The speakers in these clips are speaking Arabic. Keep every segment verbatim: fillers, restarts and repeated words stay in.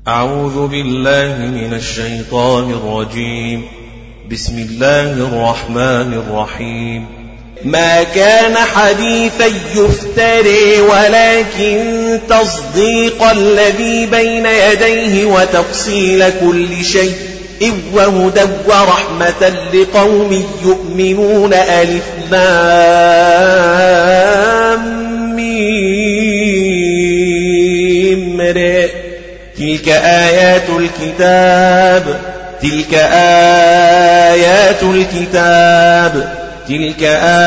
أعوذ بالله من الشيطان الرجيم. بسم الله الرحمن الرحيم. ما كان حديثا يفتري ولكن تصديق الذي بين يديه وتفصيل كل شيء وهدى ورحمة لقوم يؤمنون. ألف لام ميم ر. تلك آيات الكتاب تلك آيات الكتاب تلك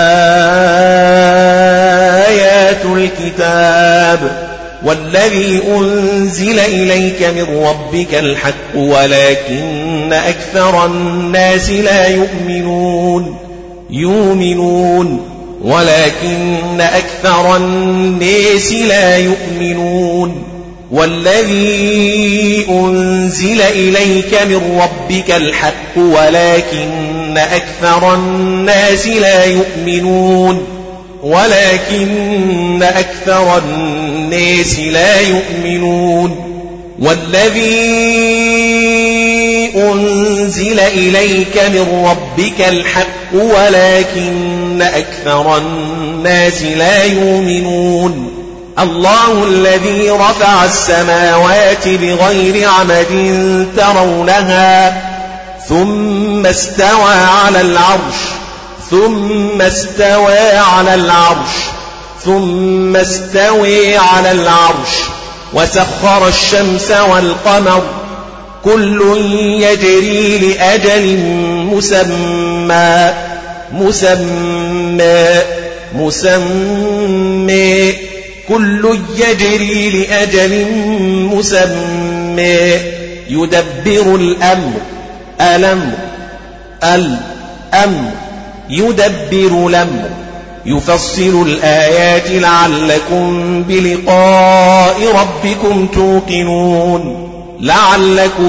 آيات الكتاب والذي أنزل إليك من ربك الحق ولكن أكثر الناس لا يؤمنون يؤمنون ولكن أكثر الناس لا يؤمنون. والذي أنزل إليك من ربك الحق ولكن أكثر الناس لا يؤمنون ولكن أكثر الناس لا يؤمنون. والذي أنزل إليك من ربك الحق ولكن أكثر الناس لا يؤمنون. الله الذي رفع السماوات بغير عمد ترونها ثم استوى على العرش ثم استوى على العرش ثم استوى على العرش وسخر الشمس والقمر كل يجري لأجل مسمى مسمى مسمى كل يجري لأجل مسمى. يدبر الأمر الأمر الأمر يدبر الأمر يفصل الآيات لعلكم بلقاء ربكم توقنون لعلكم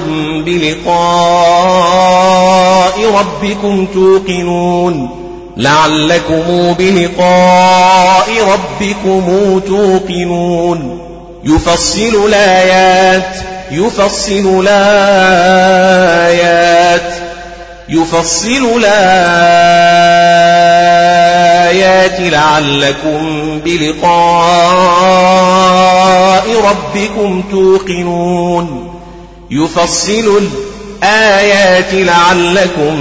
بلقاء ربكم توقنون لعلكم بلقاء ربكم توقنون. يفصل الآيات يفصل الآيات يفصل الآيات لعلكم بلقاء ربكم توقنون يفصل الآيات لعلكم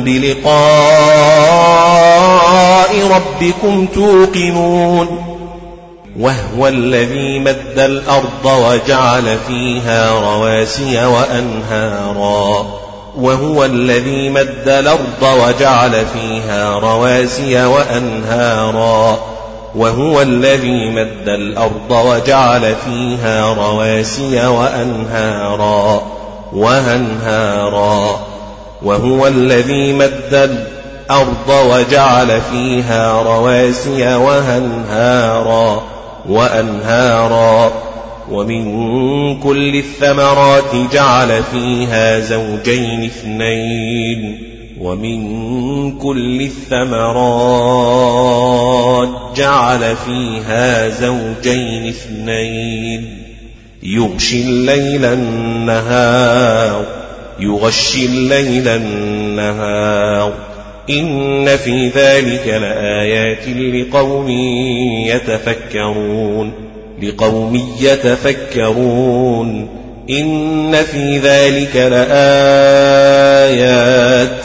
بلقاء ربكم توقنون. وهو الذي مد الأرض وجعل فيها رواسي وأنهارا وهو الذي مد الأرض وجعل فيها رواسي وأنهارا وهو الذي مد الأرض وجعل فيها رواسي وأنهارا وأنهارا وهو الذي مد الأرض وجعل فيها رواسي وأنهارا وأنهارا ومن كل الثمرات جعل فيها زوجين اثنين ومن كل الثمرات جعل فيها زوجين اثنين يغشي الليل النهار يغشي الليل النهار إن في ذلك لآيات لقوم يتفكرون لقوم يتفكرون إن في ذلك لآيات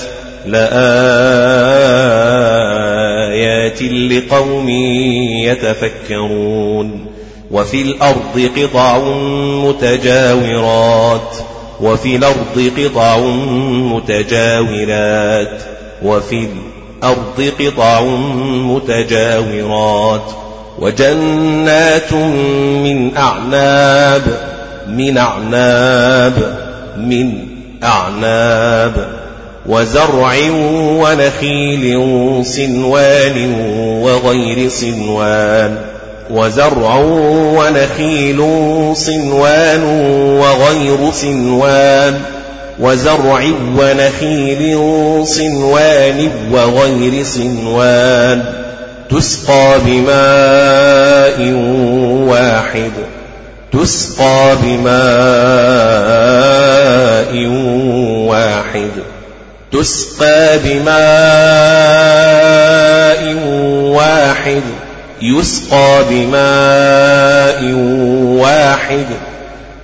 لآيات لقوم يتفكرون. وفي الأرض قطع متجاورات وفي الأرض قطع متجاورات وفي الأرض قطع متجاورات وجنات من أعناب من أعناب من أعناب وزرع ونخيل صنوان وغير صنوان وزرع ونخيل صنوان وغير صنوان وزرع ونخيل صنوان وغير صنوان تسقى بماء واحد تسقى بماء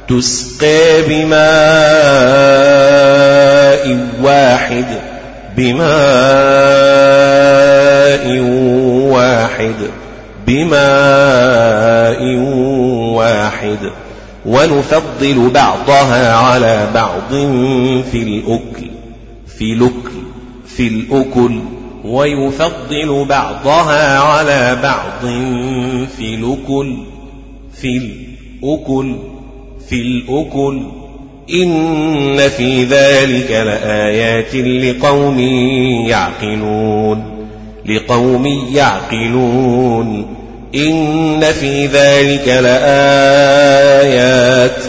تسقى بماء واحد بماء واحد بماء واحد ونفضل بعضها على بعض في الأكل في الأكل في الأكل ويفضل بعضها على بعض في الأكل في الأكل في الأكل إن في ذلك لآيات لقوم يعقلون لقوم يعقلون إن في ذلك لآيات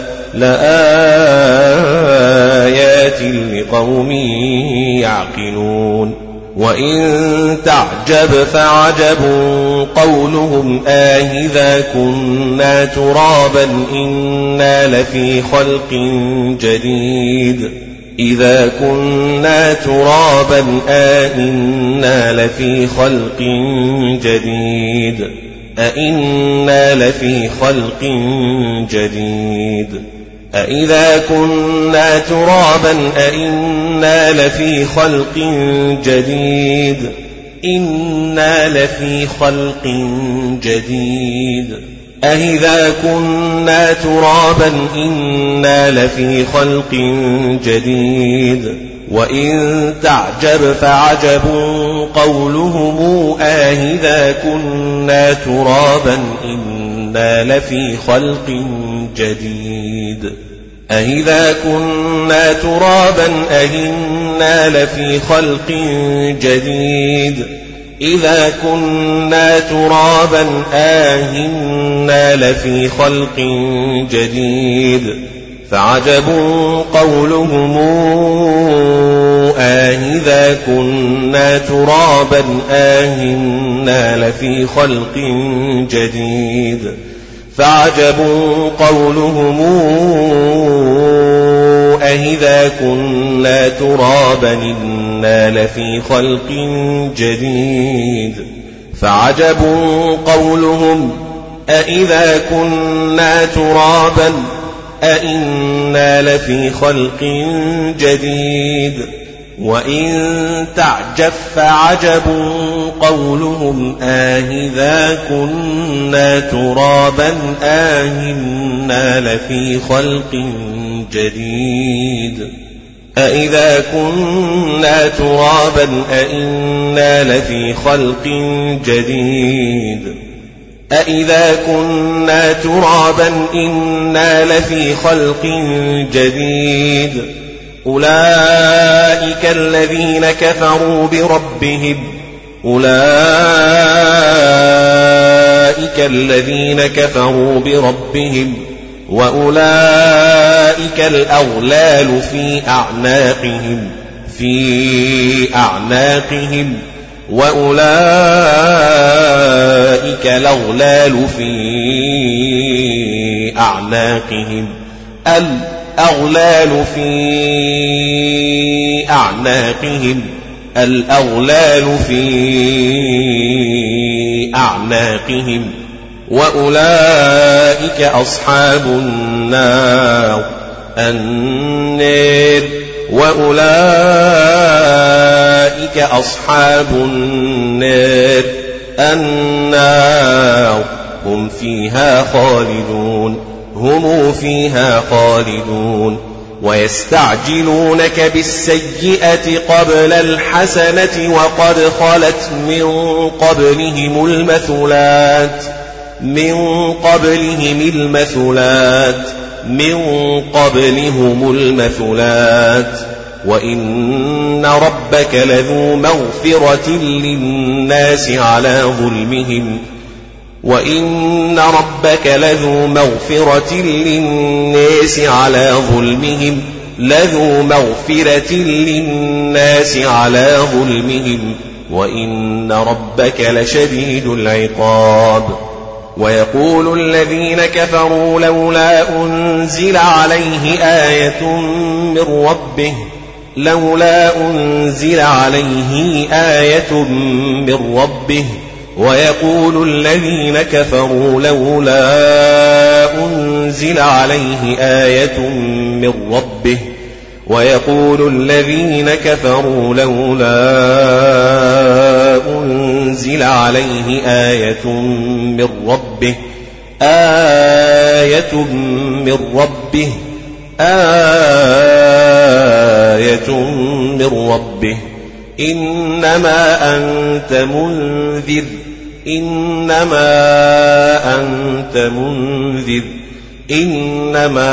لآيات لقوم يعقلون وإن تعجب فعجب قولهم آهذا كنا ترابا إنا لفي خلق جديد إذا كنا ترابا أئنا لفي خلق جديد أئنا لفي خلق جديد أإذا كنا ترابا أئنا لفي خلق جديد إنا لفي خلق جديد أإذا كنا ترابا إنا لفي خلق جديد وإن تعجب فعجب قولهم آهذا كنا ترابا إنا لفي خلق جديد أإذا كنا ترابا أئنا لفي خلق جديد إذا كنا ترابا آئنا لفي خلق جديد فعجب قولهم آئذا كنا ترابا آئنا لفي خلق جديد فعجب قولهم أإذا كنا ترابا إنا لفي خلق جديد فعجب قولهم أإذا كنا ترابا أئنا لفي خلق جديد وإن تعجب فعجب قولهم آهذا كنا ترابا آهنا لفي خلق جديد أإذا كنا ترابا أئنا لفي خلق جديد أإذا كنا ترابا إنا لفي خلق جديد أولئك الذين كفروا بربهم أولئك الذين كفروا بربهم وأولئك الأغلال في أعناقهم في أعناقهم وأولئك الأغلال في أعناقهم الأغلال في أعناقهم الأغلال في أعناقهم وأولئك أصحاب النار النار وأولئك أصحاب النار النار هم فيها خالدون هم فيها خالدون ويستعجلونك بالسيئة قبل الحسنة وقد خلت من قبلهم المثلات من قبلهم المثلات من قبلهم المثلات وإن ربك لذو مغفرة للناس على ظلمهم وإن ربك لذو مغفرة للناس على ظلمهم لذو مغفرة للناس على ظلمهم وإن ربك لشديد العقاب ويقول الذين كفروا لولا أنزل عليه آية من ربه لولا أنزل عليه آية من ربه ويقول الذين كفروا لولا أنزل عليه آية من ربه ويقول الذين كفروا لولا أنزل عليه آية من ربه آية من ربه آية من ربه إنما أنت منذر إنما أنت منذر إنما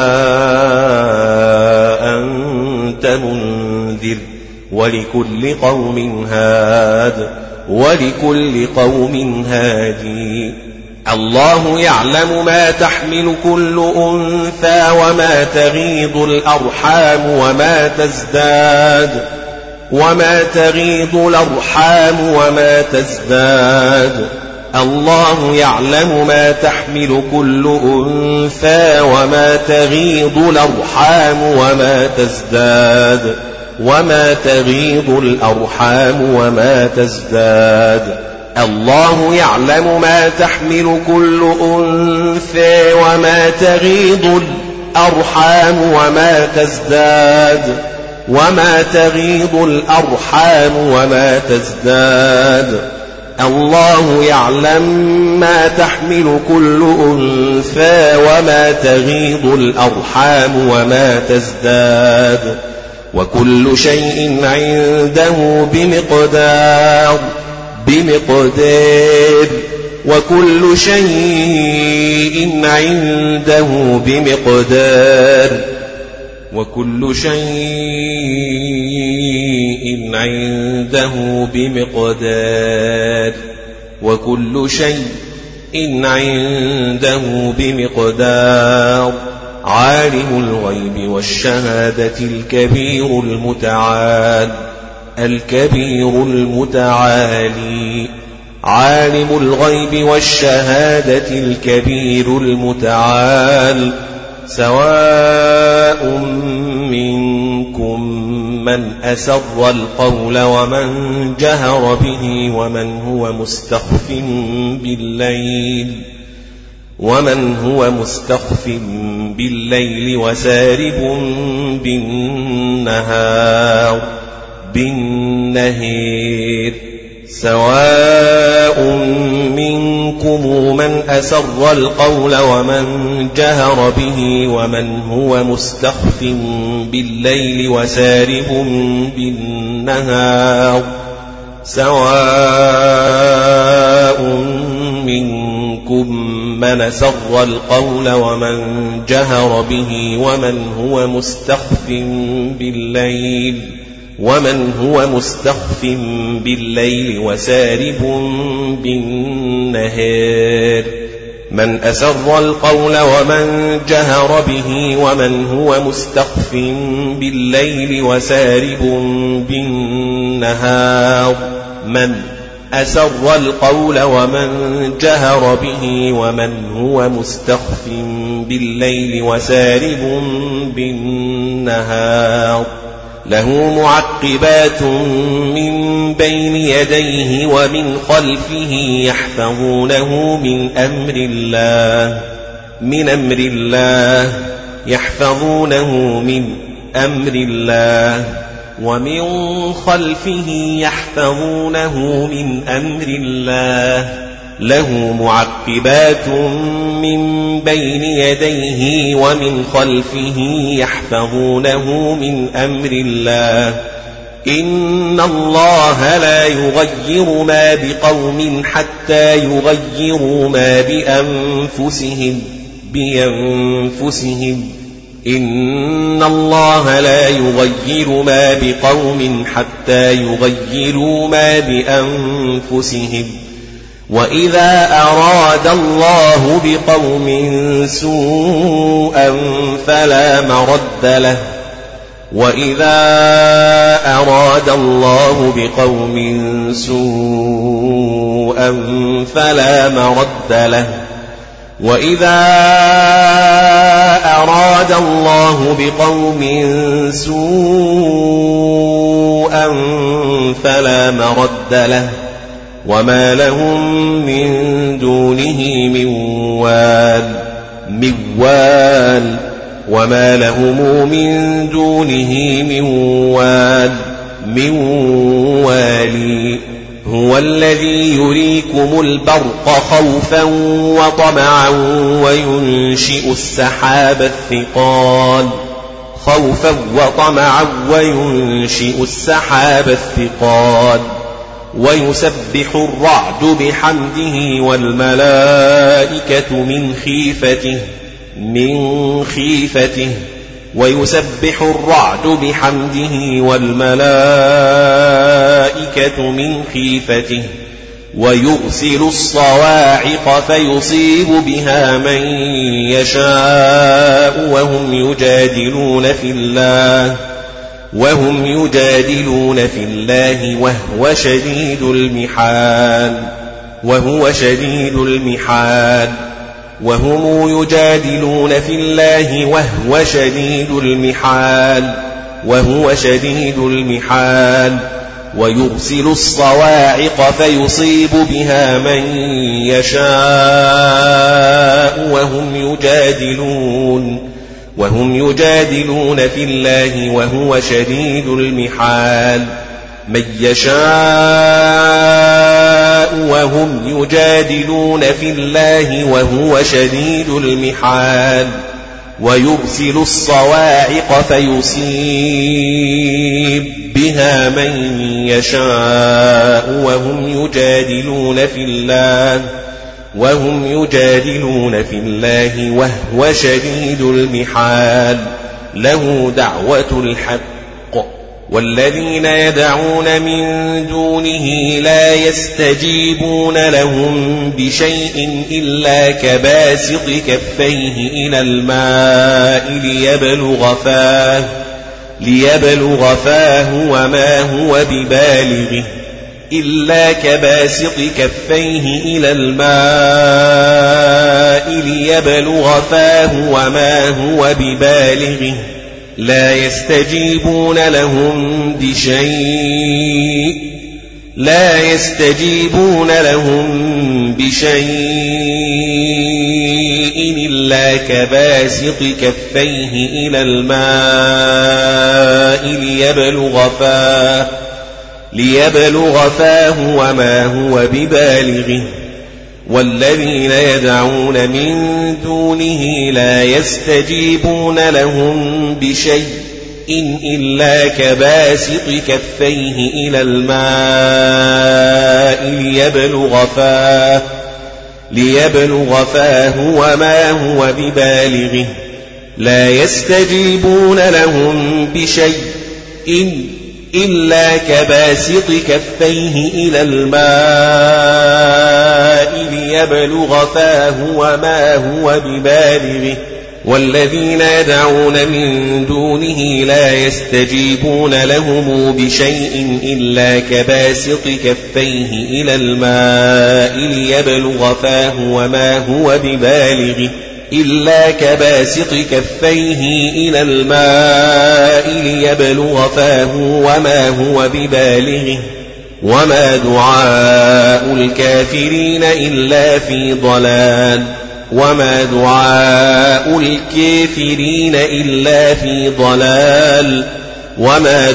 أنت منذر ولكل قوم هاد ولكل قوم هادي الله يعلم ما تحمل كل أنثى وما تغيض الأرحام وما تزداد وما تغيض الأرحام وما تزداد الله يعلم ما تحمل كل أنثى وما تغيض الأرحام وما تزداد وما تغيض الأرحام وما تزداد الله يعلم ما تحمل كل أنثى وما تغيض الأرحام وما تزداد وما تغيض الأرحام وما تزداد الله يعلم ما تحمل كل أنثى وما تغيض الأرحام وما تزداد وكل شيء عنده بمقدار بمقدار وكل شيء عنده بمقدار وكل شيء عنده بمقدار وكل شيء عنده بمقدار عالم الغيب والشهادة الكبير المتعال الكبير المتعالي عالم الغيب والشهادة الكبير المتعال سواء منكم من أسر القول ومن جهر به ومن هو مستخف بالليل ومن هو مستخف بالليل وسارب بالنهار بالنهير سواء منكم من أسر القول ومن جهر به ومن هو مستخف بالليل وسارب بالنهار سواء منكم من أسر القول ومن جهر به ومن هو مستخف بالليل ومن هو مستخف بالليل وسارب بالنهار من أسر القول ومن جهر به ومن هو مستخف بالليل وسارب بالنهار من أسر القول ومن جهر به ومن هو مستخف بالليل وسارب بالنهار له معقبات من بين يديه ومن خلفه يحفظونه من أمر الله من أمر الله يحفظونه من أمر الله ومن خلفه يحفظونه من أمر الله له معقبات من بين يديه ومن خلفه يحفظونه من أمر الله إن الله لا يغير ما بقوم حتى يغيروا ما بأنفسهم بأنفسهم إن الله لا يغير ما بقوم حتى يغيروا ما بأنفسهم وإذا أراد الله بقوم سوءا فلا مرد له وإذا أراد الله بقوم سوءا فلا مرد له وإذا أراد الله بقوم سوءا فلا مرد له وما لهم من دونه من وال موال وما لهم من دونه من وال من والي هو الذي يريكم البرق خوفا وطمعا وينشئ السحاب الثقال خوفا وطمعا وينشئ السحاب الثقال ويسبح الرعد بحمده والملائكة من خيفته من خيفته ويسبح الرعد بحمده والملائكة من خيفته ويرسل الصواعق فيصيب بها من يشاء وهم يجادلون في الله وهم يجادلون في الله وهو شديد المحال وهو شديد المحال وهم يجادلون في الله وهو شديد المحال وهو شديد المحال ويرسل الصواعق فيصيب بها من يشاء وهم يجادلون وهم يجادلون في الله وهو شديد المحال من يشاء وهم يجادلون في الله وهو شديد المحال ويرسل الصواعق فيصيب بها من يشاء وهم يجادلون في الله وهم يجادلون في الله وهو شديد المحال له دعوة الحق والذين يدعون من دونه لا يستجيبون لهم بشيء إلا كباسط كفيه إلى الماء ليبلغ فاه ليبلغ فاه وما هو ببالغه إلا كباسط كفيه إلى الماء ليبلغ فاه وما هو ببالغه لا يستجيبون لهم بشيء لا يستجيبون لهم بشيء إلا كباسط كفيه إلى الماء ليبلغ فاه ليبلغ فاه وما هو ببالغه والذين يدعون من دونه لا يستجيبون لهم بشيء إن إلا كباسط كفيه إلى الماء ليبلغ فاه ليبلغ فاه وما هو ببالغه لا يستجيبون لهم بشيء إن إلا كباسط كفيه إلى الماء ليبلغ فاه وما هو ببالغه والذين يدعون من دونه لا يستجيبون لهم بشيء إلا كباسط كفيه إلى الماء ليبلغ فاه وما هو ببالغه إلا كباسط كفيه إلى الماء ليبلغ فاه وما هو ببالغه وما دعاء الكافرين إلا في ضلال وما دعاء الكافرين إلا في ضلال وما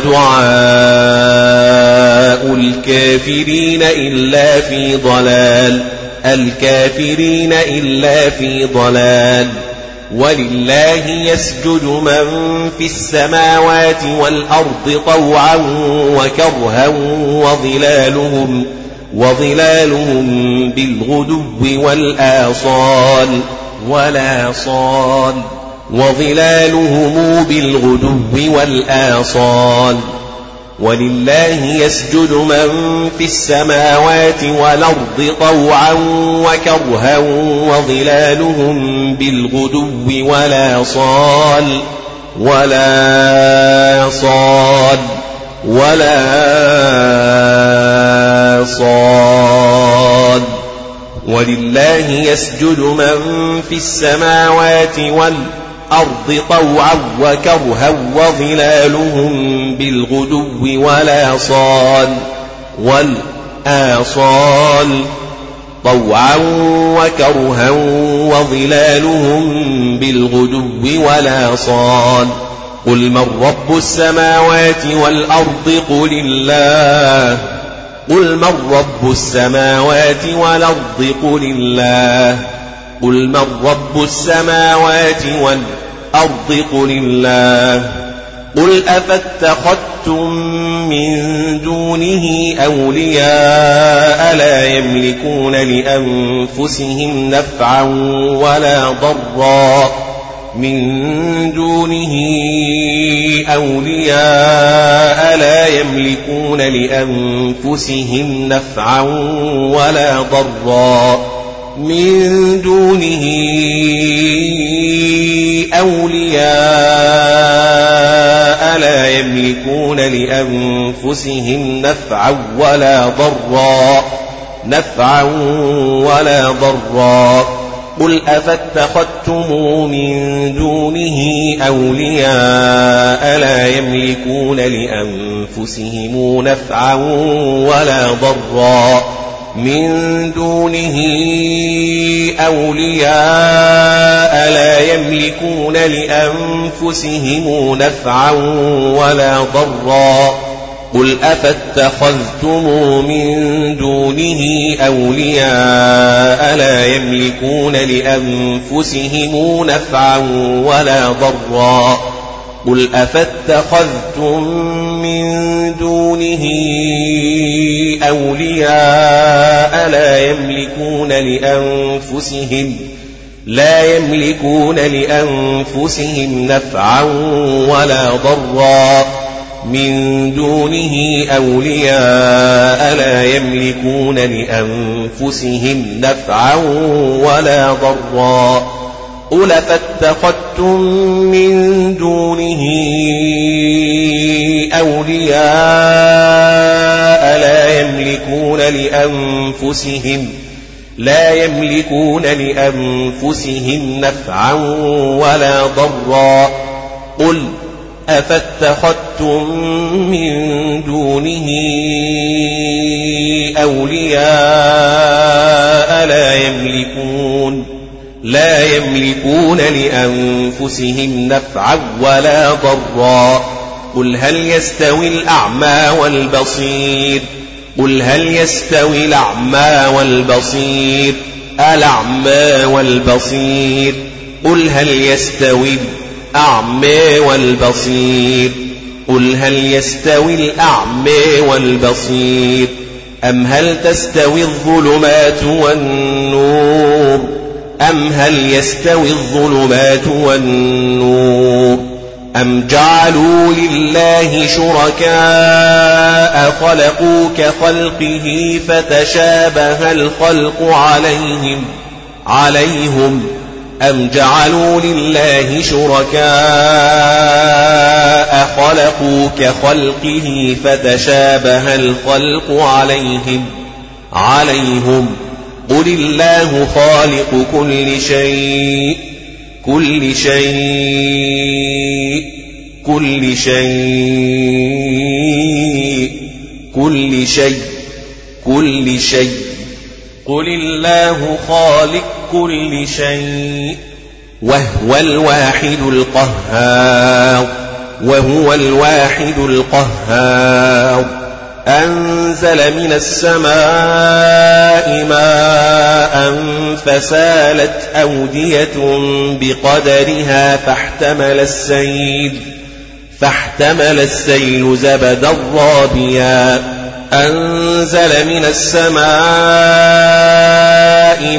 دعاء الكافرين إلا في ضلال الكافرين إلا في ضلال ولله يسجد من في السماوات والأرض طوعا وكرها وظلالهم وظلالهم بالغدو والآصال والآصال وظلالهم بالغدو والآصال ولله يسجد من في السماوات والأرض طوعا وكرها وظلالهم بالغدو والآصال والآصال والآصال ولله يسجد من في السماوات والأرض طوعا وكرها وظلالهم بالغدو والآصال آصال طوعا وكرها وظلالهم بالغدو والآصال قل من رب السماوات والأرض قل الله قل من رب السماوات والأرض قل الله قل من رب السماوات والأرض قل الله قل أفاتخذتم من دونه أولياء لا يملكون لأنفسهم نفعا ولا ضرا من دونه أولياء لا يملكون لأنفسهم نفعا ولا ضرا من دونه أولياء لا يملكون لأنفسهم نفعا ولا ضرا نفعا ولا ضرا قل أفاتخذتم من دونه أولياء لا يملكون لأنفسهم نفعا ولا ضرا من دونه أولياء لا يملكون لأنفسهم نفعا ولا ضرا قل أفاتخذتم من دونه أولياء لا يملكون لأنفسهم نفعا ولا ضرا قل أفاتخذتم من دونه أولياء لا يملكون لأنفسهم لا يملكون لأنفسهم نفعا ولا ضرا من دونه أولياء لا يملكون لأنفسهم نفعا ولا ضرا قل فاتخذتم من دونه أولياء لا يملكون لأنفسهم لا يملكون لأنفسهم نفعا ولا ضرا قل أفاتخذتم من دونه أولياء لا يملكون لا يملكون لأنفسهم نفعا ولا ضرا قل هل يستوي الأعمى والبصير قل هل يستوي الأعمى والبصير الأعمى والبصير قل هل يستوي الأعمى والبصير قل هل يستوي الأعمى والبصير أم هل تستوي الظلمات والنور أم هل يستوي الظلمات والنور أم جعلوا لله شركاء خلقوا كخلقه فتشابه الخلق عليهم عليهم أم جعلوا لله شركاء خلقوا كخلقه فتشابه الخلق عليهم عليهم قل الله خالق كل شيء كل شيء كل شيء كل شيء كل شيء قل الله خالق كل شيء وهو الواحد القهار وهو الواحد القهار أنزل من السماء ماء فسالت أودية بقدرها فاحتمل السيل فاحتمل السيل زبدا رابيا أنزل من السماء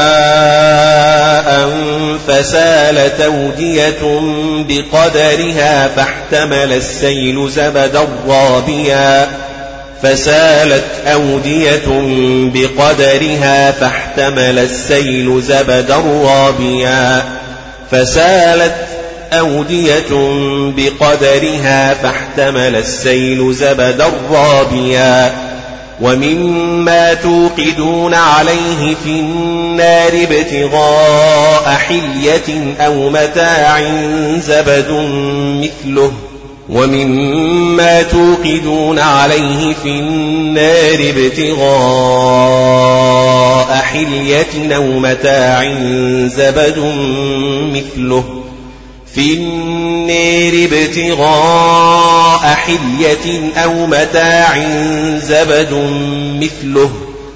ماء فسالت أودية بقدرها فاحتمل السيل زبدا رابيا فسالت أودية بقدرها فاحتمل السيل زبدا رابيا فسالت أودية بقدرها فاحتمل السيل زبدا رابيا ومما توقدون عليه في النار ابتغاء حلية أو متاع زبد مثله ومما توقدون عليه في النار ابتغاء حلية أو متاع زبد مثله في النار ابتغاء حلية أو متاع زبد مثله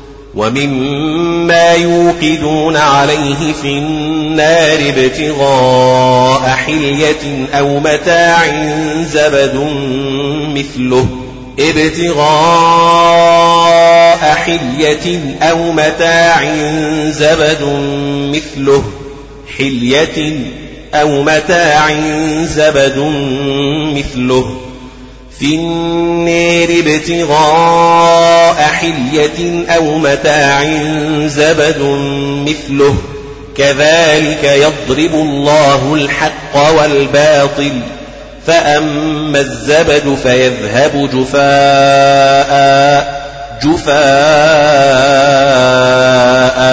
ومما يوقدون عليه في النار ابتغاء حلية أو متاع زبد مثله ابتغاء حلية أو متاع زبد مثله حلية أو متاع زبد مثله في النار ابتغاء حلية أو متاع زبد مثله كذلك يضرب الله الحق والباطل فأما الزبد فيذهب جفاء جفاء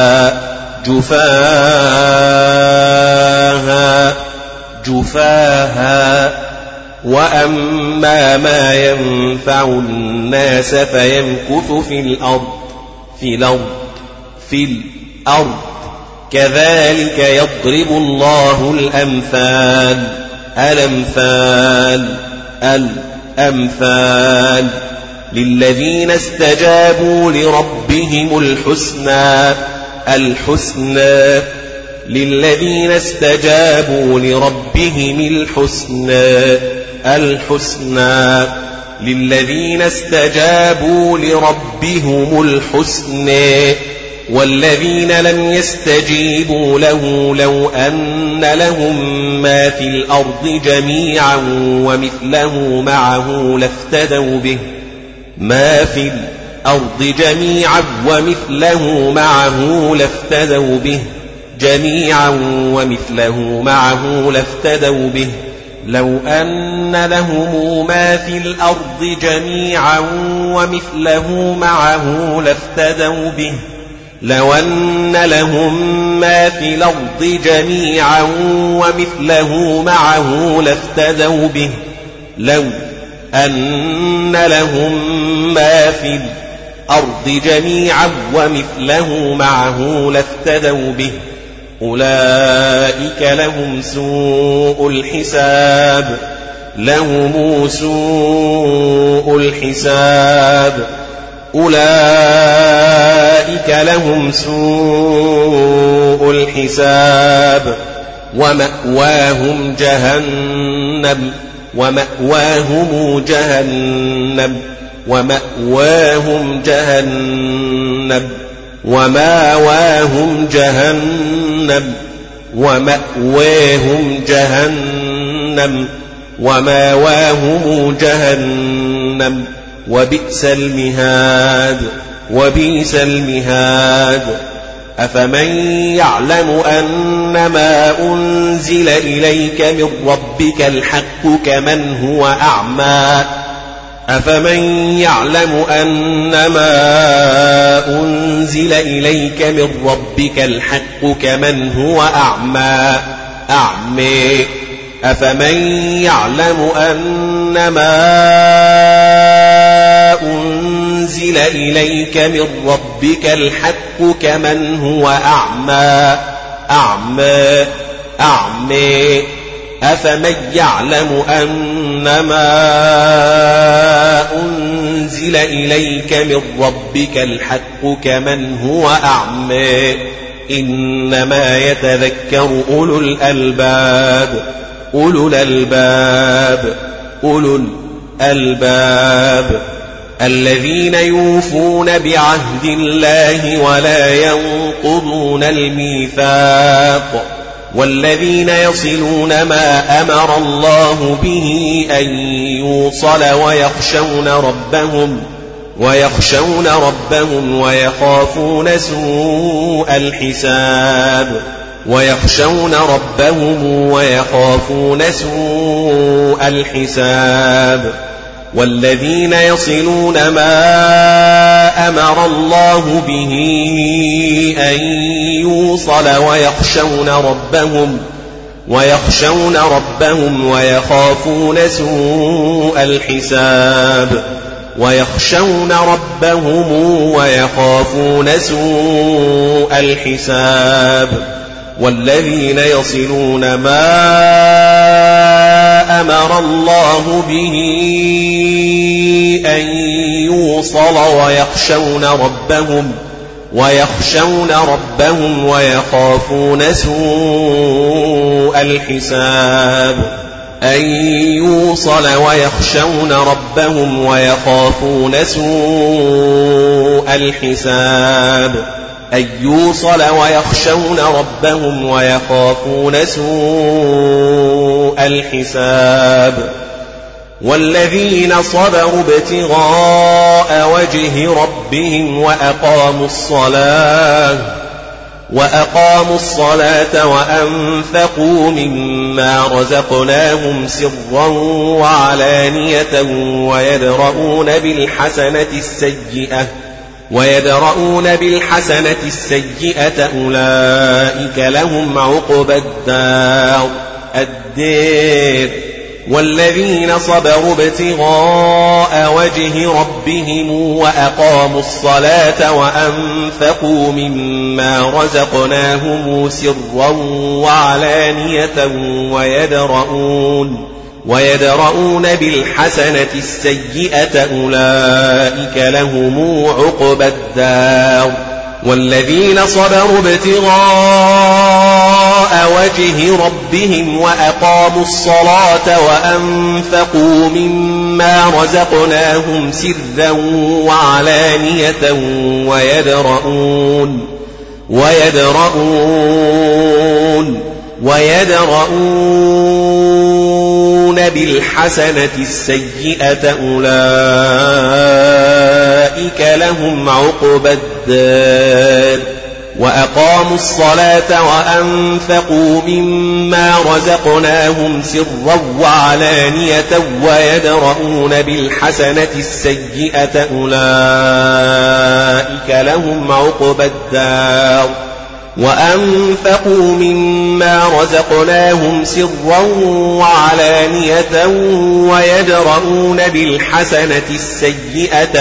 جفاها جفاها وأما ما ينفع الناس فيمكث في الأرض في الأرض في الأرض كذلك يضرب الله الأمثال الأمثال الأمثال للذين استجابوا لربهم الحسنى الحسنى للذين استجابوا لربهم الحسنى الحسنى للذين استجابوا لربهم الحسنى والذين لم يستجيبوا له لو أن لهم ما في الأرض جميعا ومثله معه لافتدوا به ما في الأرض جميعا ومثله معه لافتدوا به جميعا ومثله معه لافتدوا به لو أن لهم ما في الأرض جميعا ومثله معه لافتدوا به لو أن لهم ما في الأرض جميعا ومثله معه لافتدوا به لو أن لهم ما في الأرض جميعا ومثله معه لافتدوا به أولئك لهم سوء الحساب لهم سوء الحساب أولئك لهم سوء الحساب ومأواهم جهنم ومأواهم جهنم ومأواهم جهنم ومأواهم جهنم ومأواهم جهنم ومأواهم جهنم وبئس المهاد وبئس المهاد أفمن يعلم أن ما أنزل إليك من ربك الحق كمن هو أعمى أفمن يعلم أن ما أنزل إليك من ربك الحق كمن هو أعمى أعمى أفمن يعلم أن ما أنزل إليك من ربك الحق كمن هو أعمى أعمى أعمى أفمن يعلم أن ما أنزل إليك من ربك الحق كمن هو أعمى إنما يتذكر أولو الألباب أولو الألباب أولو الألباب الذين يوفون بعهد الله ولا ينقضون الميثاق والذين يصلون ما أمر الله به أن يوصل ويخشون ربهم ويخشون ربهم ويخافون سوء الحساب ويخشون ربهم ويخافون سوء الحساب والذين يصلون ما أمر الله به أن يوصل ويخشون ربهم ويخشون ربهم ويخافون سوء الحساب ويخشون ربهم ويخافون سوء الحساب والذين يصلون ما أمر الله به أن يوصل ويخشون ربهم ويخشون ربهم ويخافون سوء الحساب أن يوصل ويخشون ربهم ويخافون سوء الحساب أن يوصل ويخشون ربهم ويخافون سوء الحساب والذين صبروا ابتغاء وجه ربهم وأقاموا الصلاة وأقاموا الصلاة وأنفقوا مما رزقناهم سرا وعلانية ويدرؤون بالحسنة السيئة ويدرؤون بالحسنة السيئة أولئك لهم عقبى الدار الدير والذين صبروا ابتغاء وجه ربهم وأقاموا الصلاة وأنفقوا مما رزقناهم سرا وعلانية ويدرؤون ويدرؤون بالحسنة السيئة أولئك لهم عقبى الدار والذين صبروا ابتغاء وجه ربهم وأقاموا الصلاة وأنفقوا مما رزقناهم سرا وعلانية ويدرؤون ويدرؤون ويدرؤون بالحسنة السيئة أولئك لهم عقبى الدار وأقاموا الصلاة وأنفقوا مما رزقناهم سرا وعلانية ويدرؤون بالحسنة السيئة أولئك لهم عقبى الدار وأنفقوا مما رزقناهم سرا وعلانية ويدرؤون بالحسنة السيئة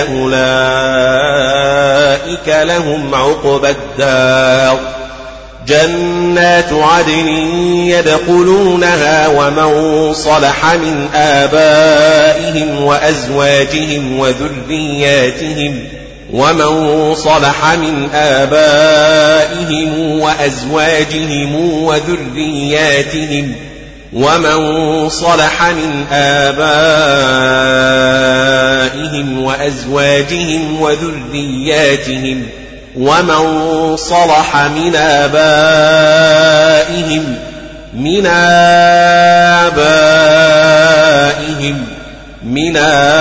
أولئك لهم عقبى الدار جنات عدن يدخلونها ومن صلح من آبائهم وأزواجهم وذرياتهم ومن صلح من آبائهم وأزواجهم وذرياتهم ومن صلح من آبائهم وأزواجهم وذرياتهم ومن صلح من آبائهم من آبائهم من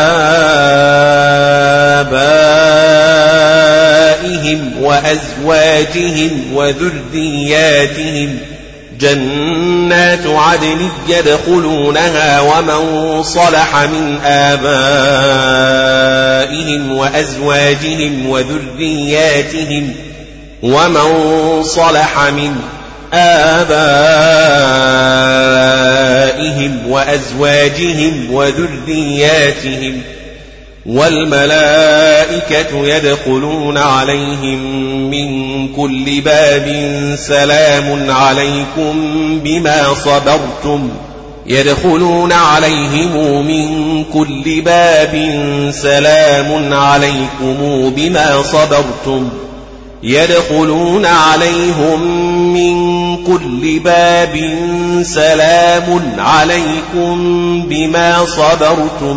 آبائهم وأزواجهم وذرياتهم جنات عدن يدخلونها ومن صلح من آبائهم وأزواجهم وذرياتهم ومن صلح من آبائهم وأزواجهم وذرياتهم والملائكة يدخلون عليهم من كل باب سلام عليكم بما صبرتم يدخلون عليهم من كل باب سلام عليكم بما صبرتم يدخلون عليهم من كل باب سلام عليكم بما صبرتم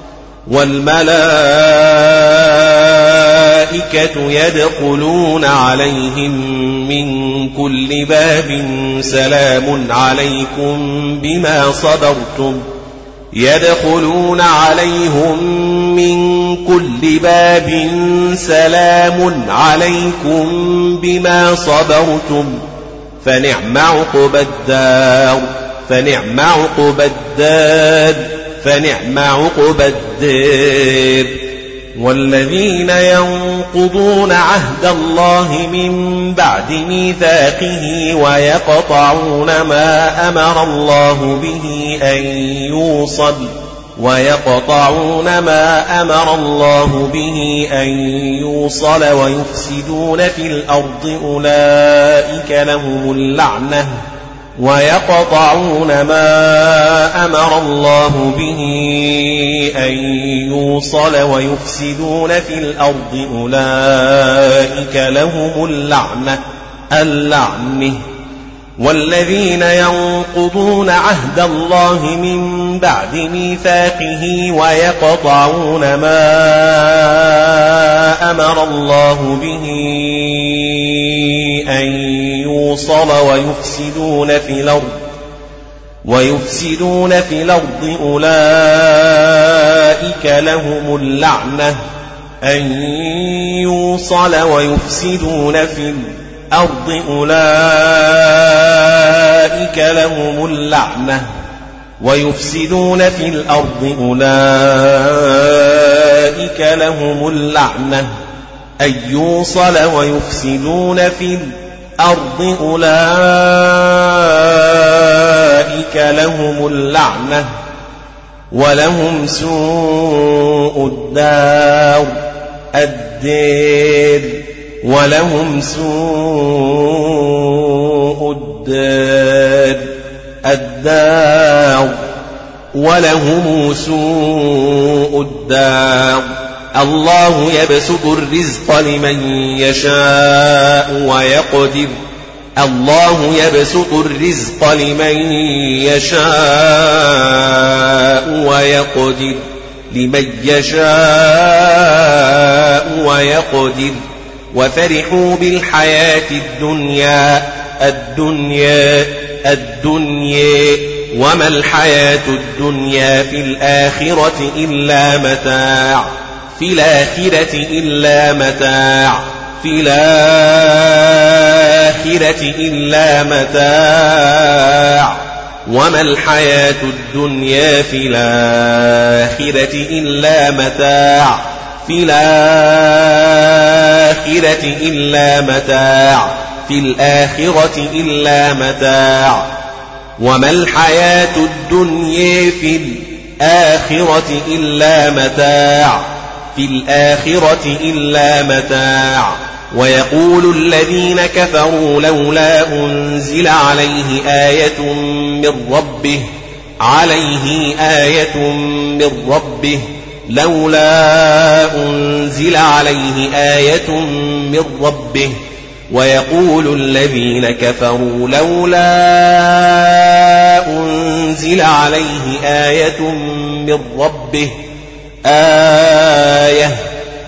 والملائكة يدخلون عليهم من كل باب سلام عليكم بما صبرتم يدخلون عليهم من كل باب سلام عليكم بما صبرتم فنعم عقبى الدار فنعم عقبى الدار فنعم عقبى الدار والذين ينقضون عهد الله من بعد ميثاقه ويقطعون ما أمر الله به أن يوصل ويقطعون ما أمر الله به أن يوصل ويفسدون في الأرض أولئك لهم اللعنة ويقطعون ما أمر الله به أن يوصل ويفسدون في الأرض أولئك لهم اللعنة اللعنة والذين ينقضون عهد الله من بعد ميثاقه ويقطعون ما أمر الله به أن يوصل ويفسدون في الأرض ويفسدون في الأرض أولئك لهم اللعنة أن يوصل ويفسدون في الأرض أولئك لهم اللعنة ويفسدون في الأرض أولئك لهم اللعنة أن يوصل ويفسدون في الأرض أولئك لهم اللعنة ولهم سوء الدار الدير ولهم سوء الدار الدار ولهم سوء الدار الله يبسط الرزق لمن يشاء ويقدر الله يبسط الرزق لمن يشاء ويقدر لمن يشاء ويقدر وفرحوا بالحياة الدنيا الدنيا الدنيا وما الحياة الدنيا في الآخرة إلا متاع في الآخرة إلا متاع في الآخرة إلا متاع وما الحياة الدنيا في الآخرة إلا متاع في الآخرة إلا متاع في الآخرة إلا متاع وما الحياة الدنيا في الآخرة إلا متاع في الآخرة إلا متاع ويقول الذين كفروا لولا أنزل عليه آية من ربه عليه آية من ربه لولا أنزل عليه آية من ربه ويقول الذين كفروا لولا أنزل عليه آية من ربه آية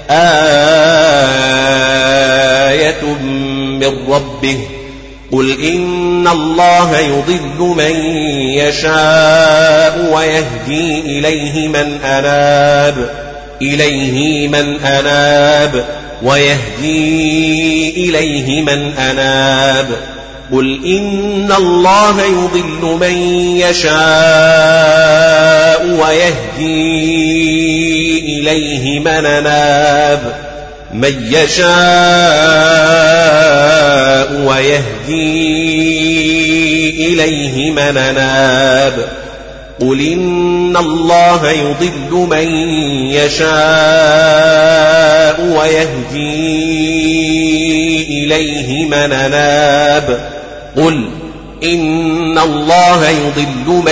آية من ربه قل إن الله يضل من يشاء ويهدي إليه من أناب إليه من أناب ويهدي إليه من أناب قل إن الله يضل من يشاء ويهدي إليه من أناب من يشاء ويهدي إليه من أناب قل إن الله يضل من يشاء ويهدي إليه من أناب قل إن الله يضل من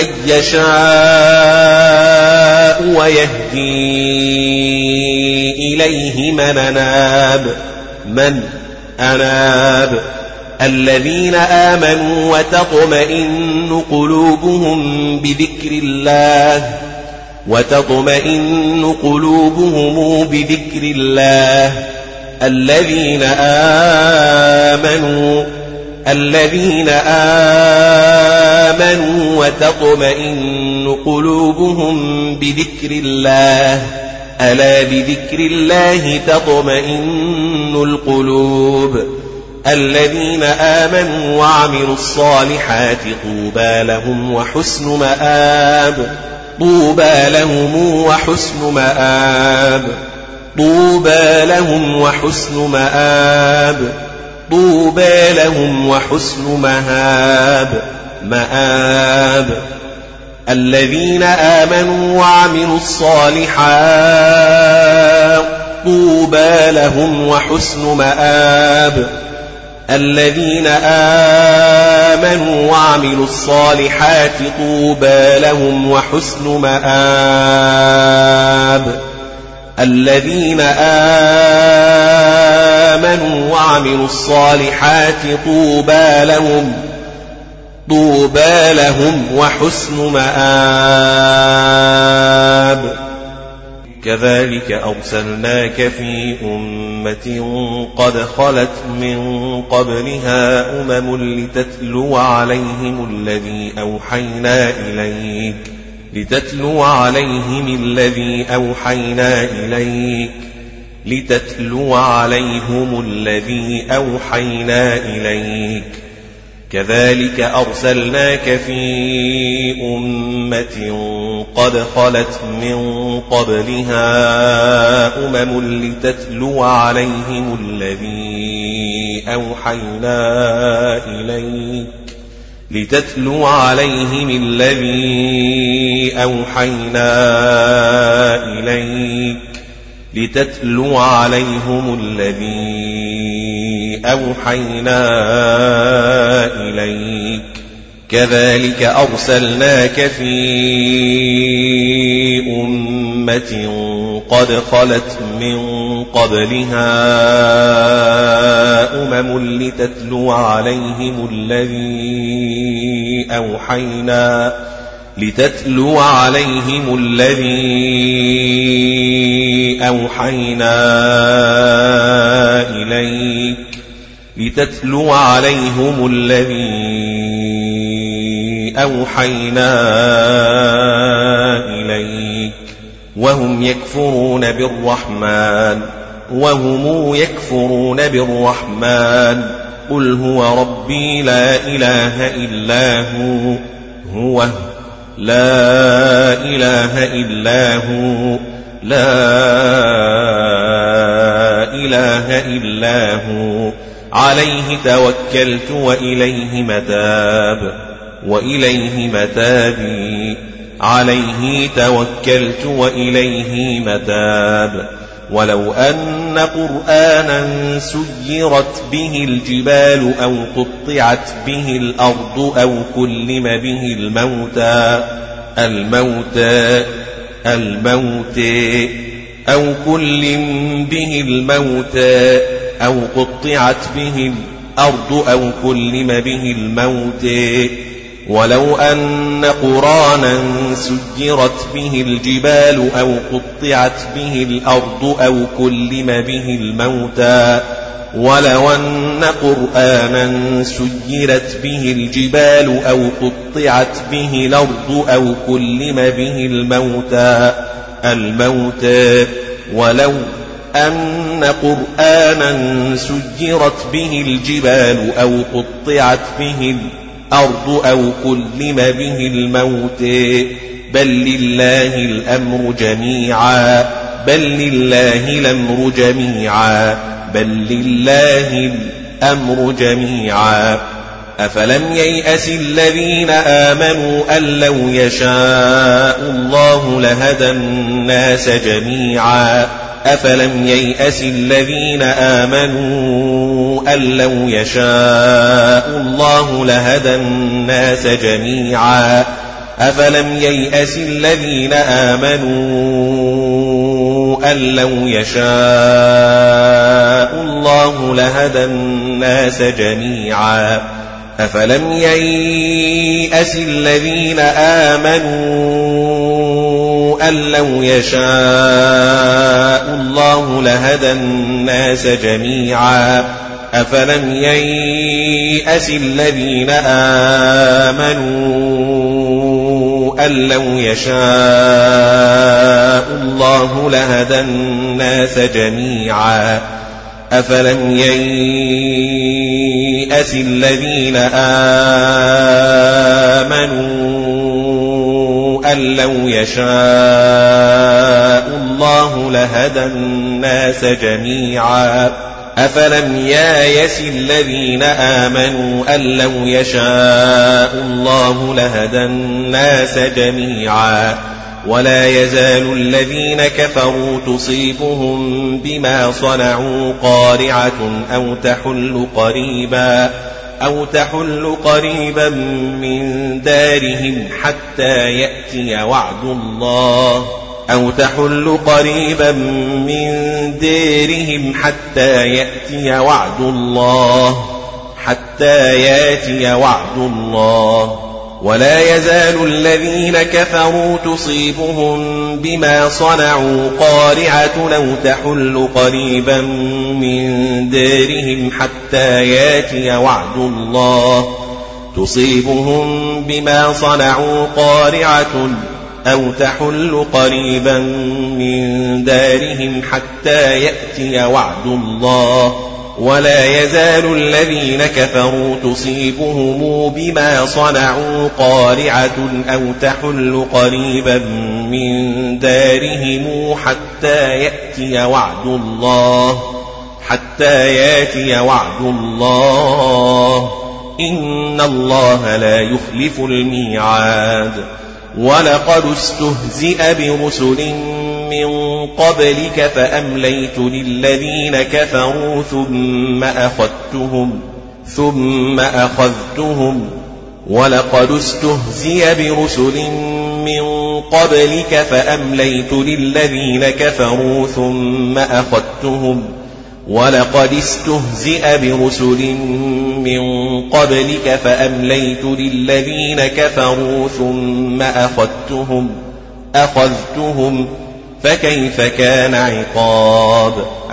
يشاء ويهدي إليه من أناب من أناب الذين آمنوا وتطمئن قلوبهم بذكر الله وتطمئن قلوبهم بذكر الله الذين آمنوا الذين آمنوا وتطمئن قلوبهم بذكر الله ألا بذكر الله تطمئن القلوب الذين آمنوا وعملوا الصالحات طوبى لهم وحسن مآب طوبى لهم وحسن مآب طوبى لهم وحسن مآب طوبى لهم وحسن مآب مآب الذين آمنوا وعملوا الصالحات طوبى لهم وحسن مآب الذين آمنوا وعملوا الصالحات طوبى لهم وحسن مآب الذين آمنوا وعملوا الصالحات طوبى لهم طوبى لهم وحسن مآب كذلك أرسلناك في أمة قد خلت من قبلها أمم لتتلو عليهم الذي أوحينا إليك لتتلو عليهم الذي أوحينا إليك لتتلو عليهم الذي أوحينا إليك كذلك أرسلناك في أمة قد خلت من قبلها أمم لتتلو عليهم الذي أوحينا إليك لتتلو عليهم الذي أوحينا إليك لتتلو عليهم الذي أوحينا إليك كذلك أرسلناك في أمة قد خلت من قبلها أمم لتتلو عليهم الذي أوحينا لتتلو عليهم الذي أوحينا إليك لتتلو عليهم الذي أوحينا إليك وهم يكفرون بالرحمن وهم يكفرون بالرحمن قل هو ربي لا إله إلا هو هو لا إله إلا هو لا إله إلا هو عليه توكلت وإليه متاب وإليه متابي عليه توكلت وإليه متاب ولو أن قرآنا سيرت به الجبال أو قطعت به الأرض أو كلم به الموتى الموتى الموتى أو كلم به الموتى أو قطعت به الأرض أو كلم به الموتى ولو أن قرآنا سيرت به الجبال أو قطعت به الأرض أو كلم به الموتى ولو أن قرآنا سيرت به الجبال أو قطعت به الأرض أو كلم به الموتى الموتى ولو أن قرآنا سيرت به الجبال أو قطعت به الأرض أو كلم به الموت بل لله الأمر جميعا بل لله الأمر جميعا بل لله الأمر جميعا أفلم ييأس الذين آمنوا أن لو يشاء الله لهدى الناس جميعا أفلم ييأس الذين آمنوا أن لو يشاء الله لهدى الناس جميعا أفلم ييأس الذين آمنوا أن لو يشاء الله لهدى الناس جميعا أفلم ييأس الذين آمنوا أن لو يشاء الله لهدى الناس جميعا أفلم ييأس الذين آمنوا أن لو يشاء الله لهدى الناس جميعا أفلم ييأس الذين آمنوا أن لو يشاء الله لهدى الناس الناس جميعا أفلم يايس الذين آمنوا أن لو يشاء الله لهدى الناس جميعا ولا يزال الذين كفروا تصيبهم بما صنعوا قارعة أو تحل قريبا أو تحل قريبا من دارهم حتى يأتي وعد الله أو تحل قريبا من دارهم حتى يأتي وعد الله حتى يأتي وعد الله ولا يزال الذين كفروا تصيبهم بما صنعوا قارعة أو تحل قريبا من دارهم حتى يأتي وعد الله تصيبهم بما صنعوا قارعة أو تحل قريبا من دارهم حتى يأتي وعد الله ولا يزال الذين كفروا تصيبهم بما صنعوا قارعة أو تحل قريبا من دارهم حتى يأتي وعد الله حتى يأتي وعد الله إن الله لا يخلف الميعاد ولقد استهزئ برسل من قبلك فأمليت للذين كفروا ثم أخذتهم ثم أخذتهم ولقد استهزئ برسل من قبلك فأمليت للذين كفروا ثم أخذتهم ولقد استهزئ برسل من قبلك فأمليت للذين كفروا ثم أخذتهم أخذتهم فكيف كان عقاب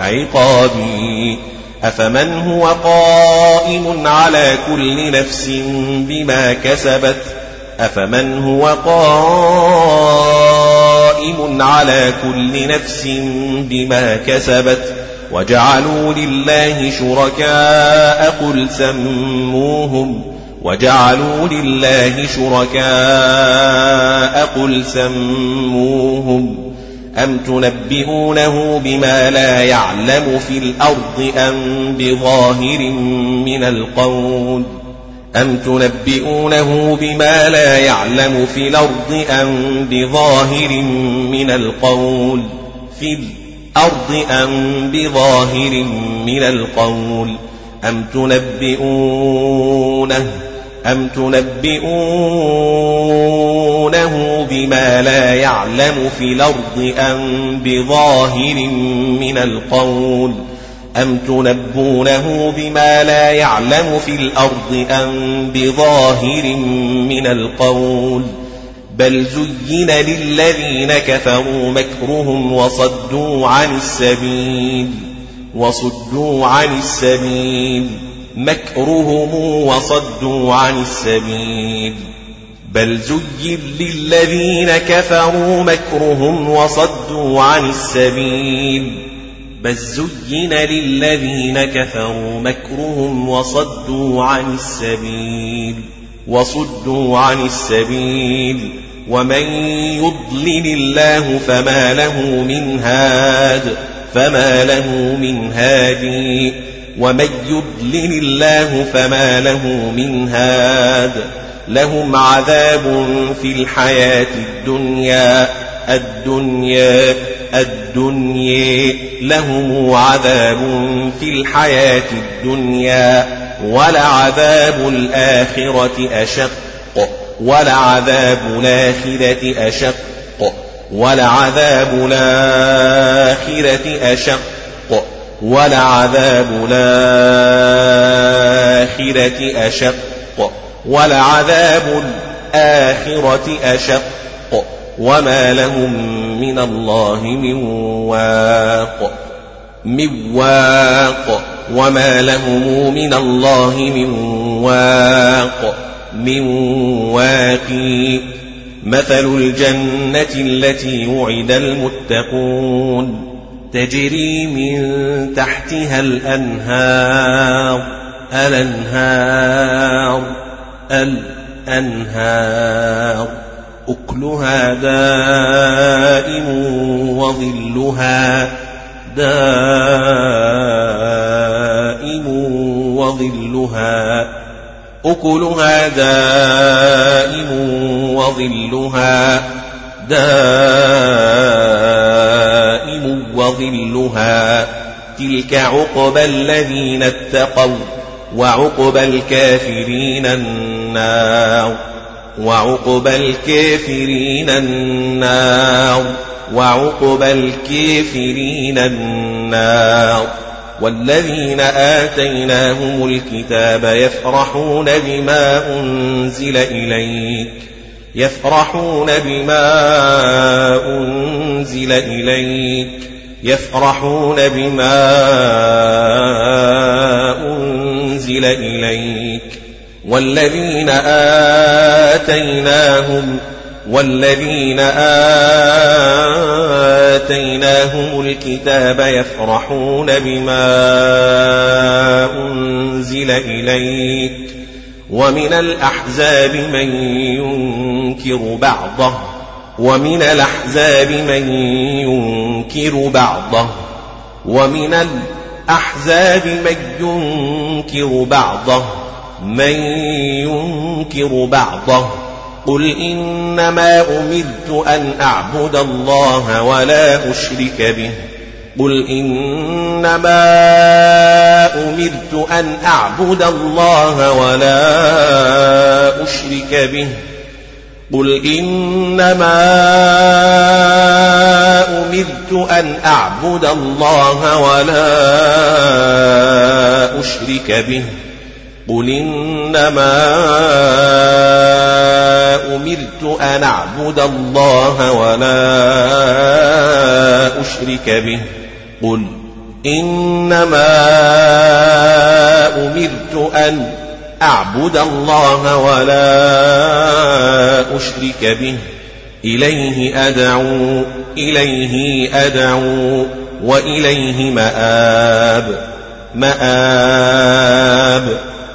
عقابي أفمن هو قائم على كل نفس بما كسبت أفمن هو قائم على كل نفس بما كسبت وجعلوا لله شركاء قل سموهم وجعلوا لله شركاء قل سموهم أم تنبئونه بما لا يعلم في الأرض أم بظاهر من القول أم تنبئونه بما لا يعلم في الأرض أم بظاهر من القول في الأرض أم بظاهر من القول أم تنبئونه أم تنبئونه بما لا يعلم في الأرض أم بظاهر من القول أم تنبونه بما لا يعلم في الأرض أم بظاهر من القول بل زين للذين كفروا مكرهم وصدوا عن السبيل وصدوا عن السبيل مكرهم وصدوا عن السبيل بل زين للذين كفروا مكرهم وصدوا عن السبيل بل زين للذين كفروا مكرهم وصدوا عن السبيل وصدوا عن السبيل ومن يضلل الله فما له من هاد فما له من هادي ومن يضلل الله فما له من هاد لهم عذاب في الحياة الدنيا الدنيا الدنيا لهم عذاب في الحياة الدنيا ولعذاب الآخرة أشق ولعذاب الآخرة أشق ولعذاب الآخرة أشق ولعذاب الآخرة أشق ولعذاب الآخرة أشق وما لهم من الله من واق من واق وما لهم من الله من واق من واقي مثل الجنة التي وعد المتقون تجري من تحتها الأنهار الأنهار الأنهار أكلها دائم وظلها دائم وظلها أكلها دائم وظلها دائم وظلها تلك عقبى الذين اتقوا وعقبى الكافرين النار وعقبى الكافرين النار وعقبى الكافرين النار والذين آتيناهم الكتاب يفرحون بما أنزل إليك يفرحون بما أنزل إليك يفرحون بما أنزل إليك والذين آتيناهم والذين آتيناهم الكتاب يفرحون بما أنزل إليك ومن الأحزاب من ينكر بعضه ومن الأحزاب من ينكر بعضه ومن الأحزاب من ينكر بعضه من ينكر بعضه قل إنما أمرت أن أعبد الله ولا أشرك به قل إنما أمرت أن أعبد الله ولا أشرك به قل إنما أمرت أن أعبد الله ولا أشرك به قل إنما أمرت أن أعبد الله ولا أشرك به قل إنما أمرت أن أعبد الله ولا أشرك به إليه أدعو إليه أدعو وإليه مآب مآب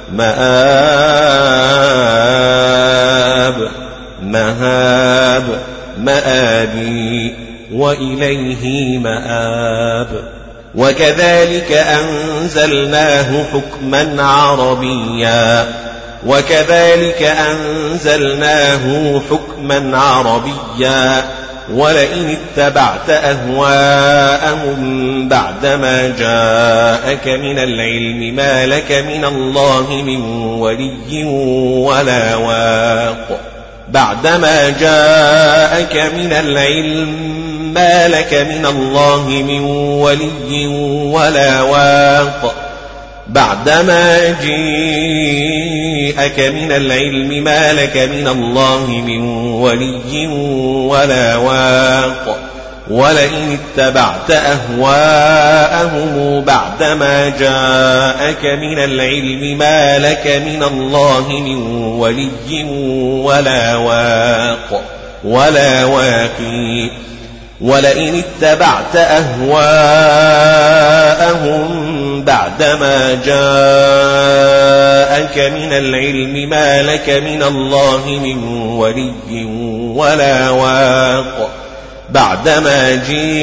مآب مهاب مآبي وإليه مآب وكذلك أنزلناه حكما عربيا وكذلك أنزلناه حكما عربيا ولئن اتبعت أهواءهم بعدما جاءك من العلم ما لك من الله من ولي ولا واق بعدما جاءك من العلم ما لك من الله من ولي ولا واق بعدما جاءك من العلم ما لك من الله من ولي ولا واق ولئن اتبعت أهواءهم بعدما جاءك من العلم ما لك من الله من ولي ولا واق ولا واقي ولئن اتبعت أهواءهم بعدما جاءك من العلم ما لك من الله من ولي ولا واق بعدما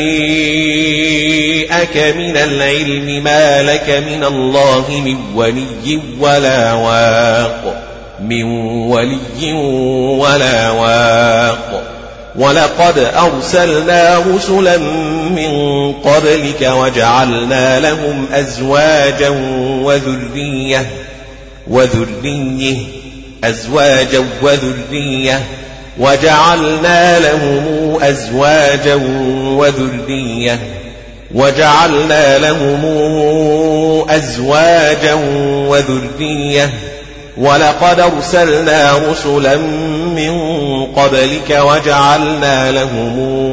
جاءك من العلم ما لك من الله من ولي ولا واق من ولي ولا واق ولقد أرسلنا رسلا من قبلك وجعلنا لهم أزواجا وذرية وذرية أزواجا وذرية وجعلنا لهم أزواجا وذرية وجعلنا لهم أزواجا وذرية ولقد أرسلنا رسلا من قبلك وجعلنا لهم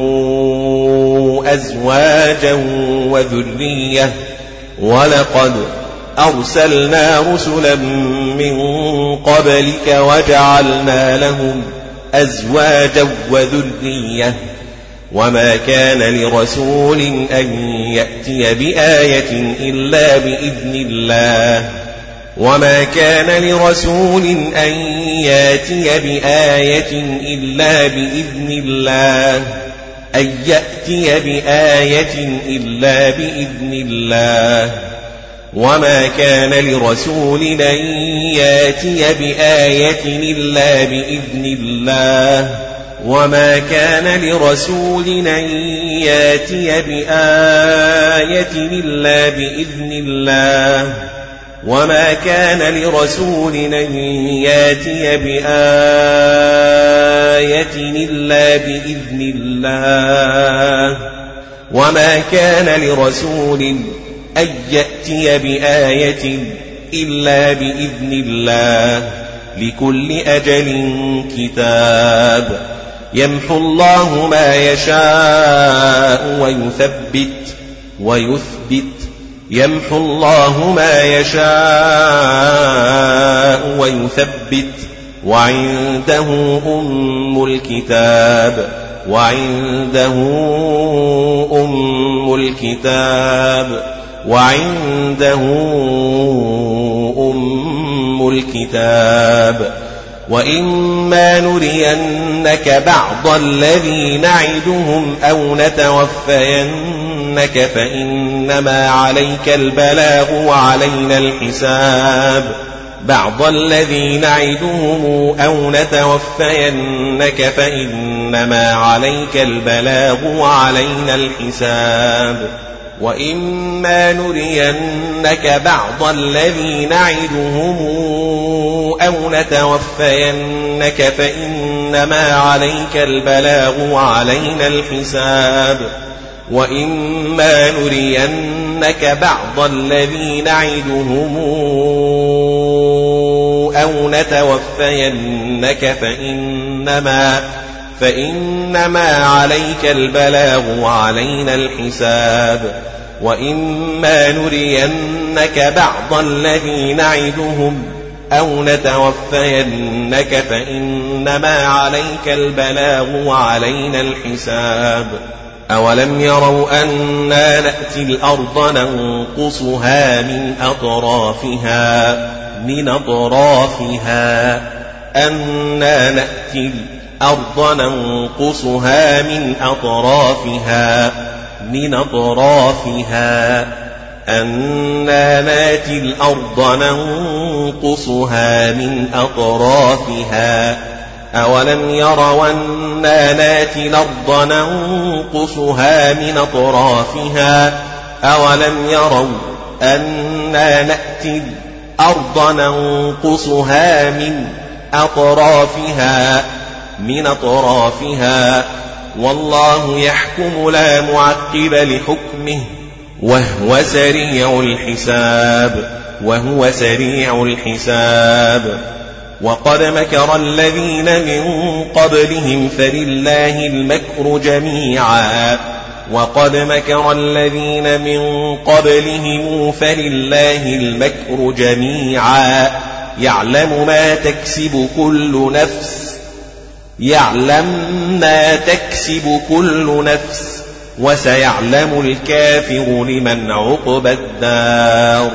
أزواجا وذرية ولقد أرسلنا رسلا من قبلك وجعلنا لهم أزواجا وذرية وما كان لرسول أن يأتي بآية إلا بإذن الله وما كان لرسول أن يأتي بآية إلا بإذن الله أن يأتي بآية إلا بإذن الله وما كان لرسول أن يأتي بآية إلا بإذن الله وما كان لرسول أن يأتي بآية إلا بإذن الله وما كان لرسول أن يأتي بآية إلا بإذن الله وما كان لرسول أن يأتي بآية إلا بإذن الله لكل أجل كتاب يمحو الله ما يشاء ويثبت ويثبت يمحو الله ما يشاء ويثبت وعنده أم الكتاب وعنده أم الكتاب وعنده أم الكتاب وإما نرينك بعض الذي نعدهم أو نتوفينك فإنما عليك البلاغ وعلينا الحساب بعض الذي نعدهم أو نتوفينك فإنما عليك البلاغ وعلينا الحساب وإما نرينك بعض الذي نعدهم أو نتوفينك فإنما عليك البلاغ وعلينا الحساب وإما نرينك بعض الذي نعدهم أو نتوفينك فإنما فإنما عليك البلاغ وعلينا الحساب وإما نرينك بعض الذي نعدهم أو نتوفينك فإنما عليك البلاغ وعلينا الحساب أولم يروا أنا نأتي الأرض ننقصها من أطرافها من أطرافها أنا نأتي الأرض ننقصها من أطرافها من أطرافها أنا نأتي الأرض ننقصها من أطرافها أولم يروا أنا نأتي الأرض ننقصها من أطرافها أولم يروا أنا نأتي الأرض ننقصها من أطرافها من أطرافها والله يحكم لا معقب لحكمه وهو سريع الحساب وهو سريع الحساب وقد مكر الذين من قبلهم فلله المكر جميعا وقد مكر الذين من قبلهم فلله المكر جميعا يعلم ما تكسب كل نفس يعلم ما تكسب كل نفس وسيعلم الكافر لمن عقبى الدار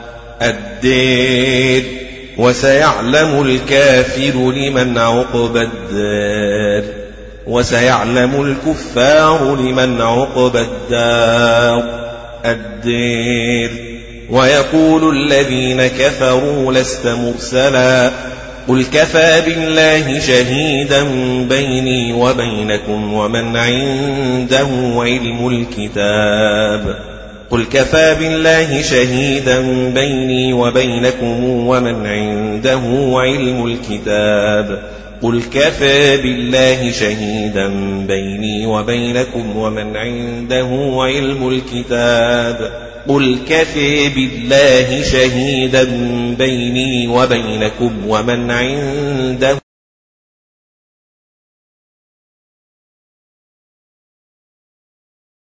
الدير وسيعلم الكافر لمن عقبى الدار وسيعلم الكفار لمن عقبى الدار الدير ويقول الذين كفروا لست مرسلا قل كفى بالله شهيدا بيني وبينكم ومن عنده علم الكتاب قل كفى بالله شهيدا بيني وبينكم ومن عنده علم الكتاب قل كفى بالله شهيدا بيني وبينكم ومن عنده علم الكتاب قل كفى بالله شهيدا بيني وبينكم ومن عنده